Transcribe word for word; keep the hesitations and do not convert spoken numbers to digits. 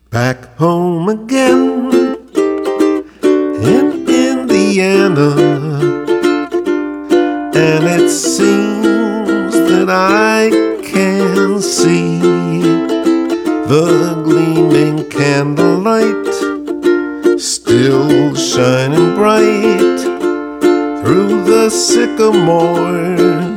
Back home again in Indiana, and it seems that I can see the gleaming candlelight still shining bright through the sycamore